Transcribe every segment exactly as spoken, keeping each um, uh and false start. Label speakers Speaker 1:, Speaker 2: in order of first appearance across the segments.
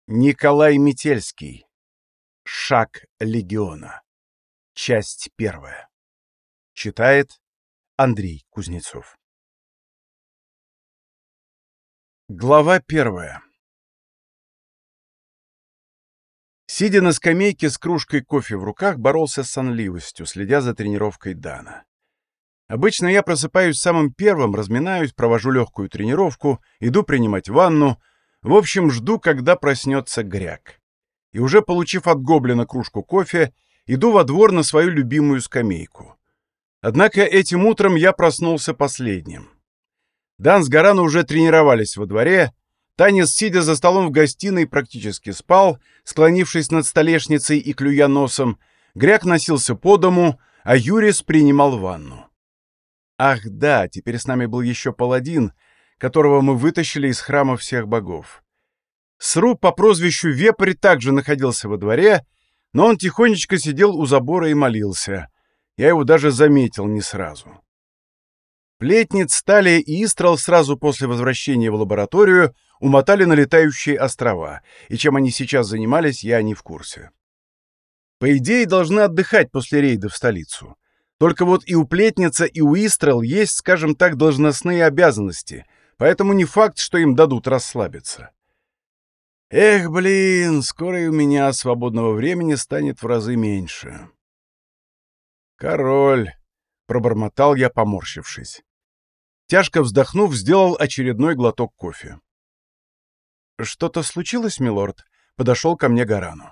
Speaker 1: Николай Метельский. Шаг легиона. Часть первая. Читает Андрей Кузнецов. Глава первая. Сидя на скамейке с кружкой кофе в руках, боролся с сонливостью, следя за тренировкой Дана. Обычно я просыпаюсь самым первым, разминаюсь, провожу легкую тренировку, иду принимать ванну. В общем, жду, когда проснется Гряк. И уже получив от гоблина кружку кофе, иду во двор на свою любимую скамейку. Однако этим утром я проснулся последним. Дан с Гарану уже тренировались во дворе. Танис, сидя за столом в гостиной, практически спал, склонившись над столешницей и клюя носом. Гряк носился по дому, а Юрис принимал ванну. Ах да, теперь с нами был еще паладин, которого мы вытащили из храма всех богов. Сруб по прозвищу Вепрь также находился во дворе, но он тихонечко сидел у забора и молился. Я его даже заметил не сразу. Плетниц, Талия и Истрал сразу после возвращения в лабораторию умотали на летающие острова, и чем они сейчас занимались, я не в курсе. По идее, должны отдыхать после рейда в столицу. Только вот и у Плетница, и у Истрал есть, скажем так, должностные обязанности, поэтому не факт, что им дадут расслабиться. Эх, блин, скоро и у меня свободного времени станет в разы меньше. Король, — пробормотал я, поморщившись. Тяжко вздохнув, сделал очередной глоток кофе. «Что-то случилось, милорд?» — подошел ко мне Гарану.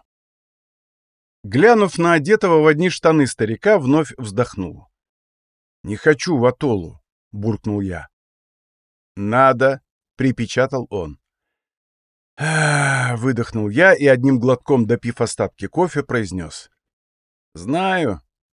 Speaker 1: Глянув на одетого в одни штаны старика, вновь вздохнул. «Не хочу в Атолу», — буркнул я. «Надо», — припечатал он. «Ах», — выдохнул я и, одним глотком допив остатки кофе, произнес. «Знаю».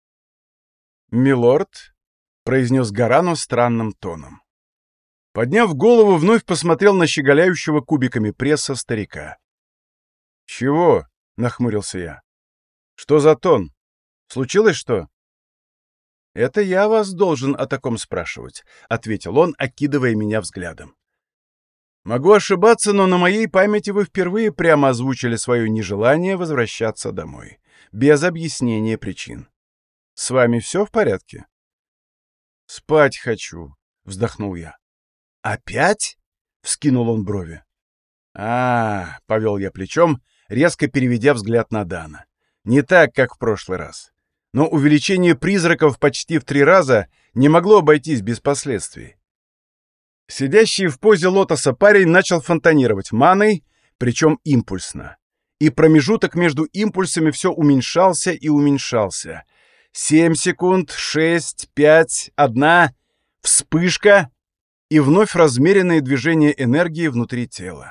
Speaker 1: «Милорд», — произнес Гарану странным тоном. Подняв голову, вновь посмотрел на щеголяющего кубиками пресса старика. «Чего?» — нахмурился я. «Что за тон? Случилось что?» «Это я вас должен о таком спрашивать», — ответил он, окидывая меня взглядом. «Могу ошибаться, но на моей памяти вы впервые прямо озвучили свое нежелание возвращаться домой, без объяснения причин. С вами все в порядке?» «Спать хочу», — вздохнул я. «Опять?» — вскинул он брови. «А-а-а», — повел я плечом, резко переведя взгляд на Дана. «Не так, как в прошлый раз. Но увеличение призраков почти в три раза не могло обойтись без последствий». Сидящий в позе лотоса парень начал фонтанировать маной, причем импульсно. И промежуток между импульсами все уменьшался и уменьшался. Семь секунд, шесть, пять, одна, вспышка и вновь размеренное движение энергии внутри тела.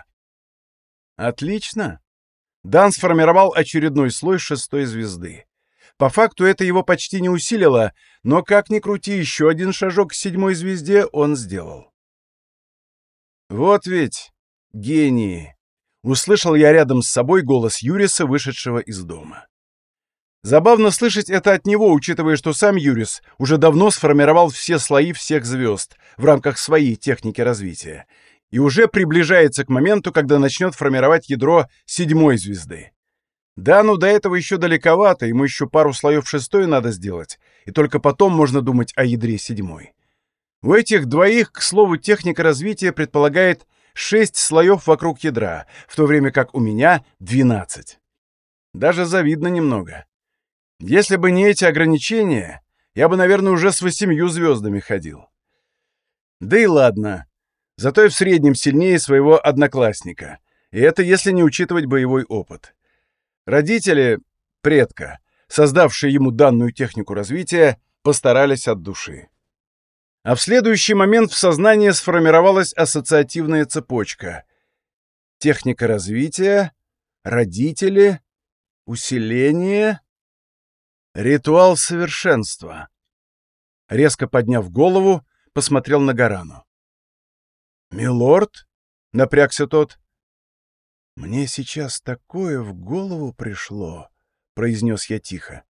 Speaker 1: Отлично. Дан сформировал очередной слой шестой звезды. По факту это его почти не усилило, но как ни крути, еще один шажок к седьмой звезде он сделал. «Вот ведь гении!» — услышал я рядом с собой голос Юриса, вышедшего из дома. Забавно слышать это от него, учитывая, что сам Юрис уже давно сформировал все слои всех звезд в рамках своей техники развития и уже приближается к моменту, когда начнет формировать ядро седьмой звезды. Да, ну до этого еще далековато, ему еще пару слоев шестой надо сделать, и только потом можно думать о ядре седьмой. У этих двоих, к слову, техника развития предполагает шесть слоев вокруг ядра, в то время как у меня двенадцать. Даже завидно немного. Если бы не эти ограничения, я бы, наверное, уже с восемью звездами ходил. Да и ладно. Зато я в среднем сильнее своего одноклассника. И это если не учитывать боевой опыт. Родители, предка, создавшие ему данную технику развития, постарались от души. А в следующий момент в сознании сформировалась ассоциативная цепочка. Техника развития, родители, усиление, ритуал совершенства. Резко подняв голову, посмотрел на Гарану. «Милорд?» — напрягся тот. «Мне сейчас такое в голову пришло», — произнес я тихо.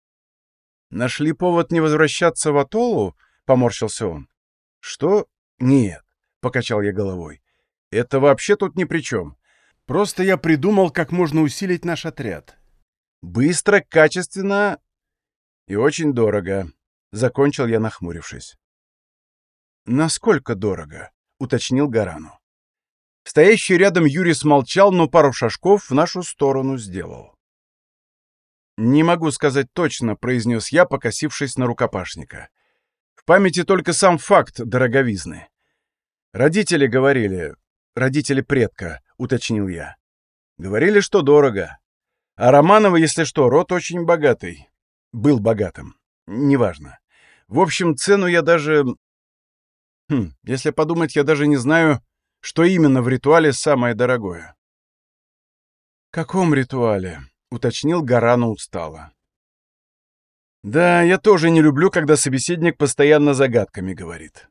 Speaker 1: «Нашли повод не возвращаться в Атолу?» — поморщился он. «Что? Нет», — покачал я головой. «Это вообще тут ни при чем. Просто я придумал, как можно усилить наш отряд. Быстро, качественно и очень дорого. Закончил я, нахмурившись. «Насколько дорого?» — уточнил Гарану. Стоящий рядом Юрий смолчал, но пару шажков в нашу сторону сделал. «Не могу сказать точно», — произнес я, покосившись на рукопашника. «В памяти только сам факт дороговизны. Родители говорили, родители предка», — уточнил я. «Говорили, что дорого. А Романовы, если что, род очень богатый. Был богатым. Неважно. В общем, цену я даже... Хм, если подумать, я даже не знаю, что именно в ритуале самое дорогое». «В каком ритуале?» — уточнил Гарану устало. «Да, я тоже не люблю, когда собеседник постоянно загадками говорит».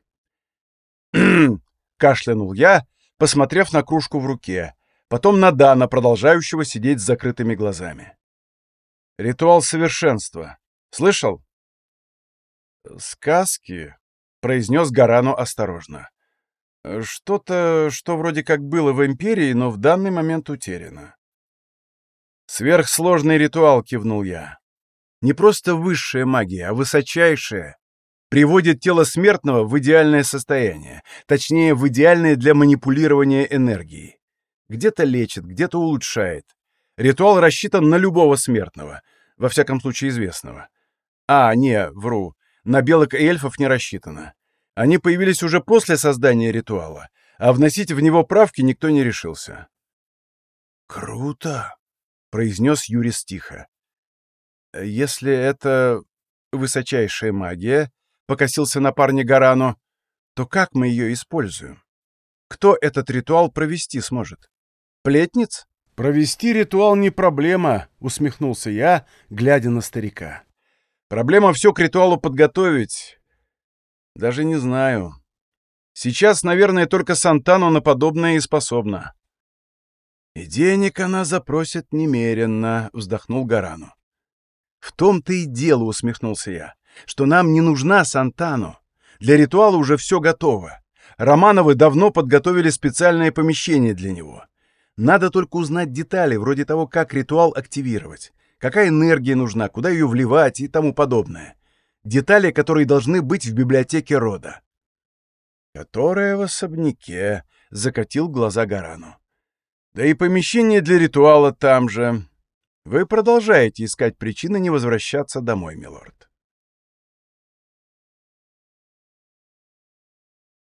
Speaker 1: Кашлянул я, посмотрев на кружку в руке, потом на Дана, продолжающего сидеть с закрытыми глазами. «Ритуал совершенства. Слышал?» «Сказки», — произнес Гарану осторожно. «Что-то, что вроде как было в Империи, но в данный момент утеряно». «Сверхсложный ритуал», — кивнул я. «Не просто высшая магия, а высочайшая. Приводит тело смертного в идеальное состояние, точнее, в идеальное для манипулирования энергией. Где-то лечит, где-то улучшает. Ритуал рассчитан на любого смертного, во всяком случае известного. А, не, вру, на белок и эльфов не рассчитано. Они появились уже после создания ритуала, а вносить в него правки никто не решился». «Круто!» — произнес Юрис тихо. «Если это высочайшая магия, — покосился на парня Гарану, — то как мы ее используем? Кто этот ритуал провести сможет? Плетниц?» «Провести ритуал не проблема», — усмехнулся я, глядя на старика. «Проблема все к ритуалу подготовить. Даже не знаю. Сейчас, наверное, только Сантану на подобное и способна». «И денег она запросит немеренно», — вздохнул Гарану. «В том-то и дело», — усмехнулся я, — «что нам не нужна Сантану. Для ритуала уже все готово. Романовы давно подготовили специальное помещение для него. Надо только узнать детали, вроде того, как ритуал активировать, какая энергия нужна, куда ее вливать и тому подобное. Детали, которые должны быть в библиотеке рода». «Которая в особняке», — закатил глаза Гарану. «Да и помещение для ритуала там же. Вы продолжаете искать причины не возвращаться домой, милорд».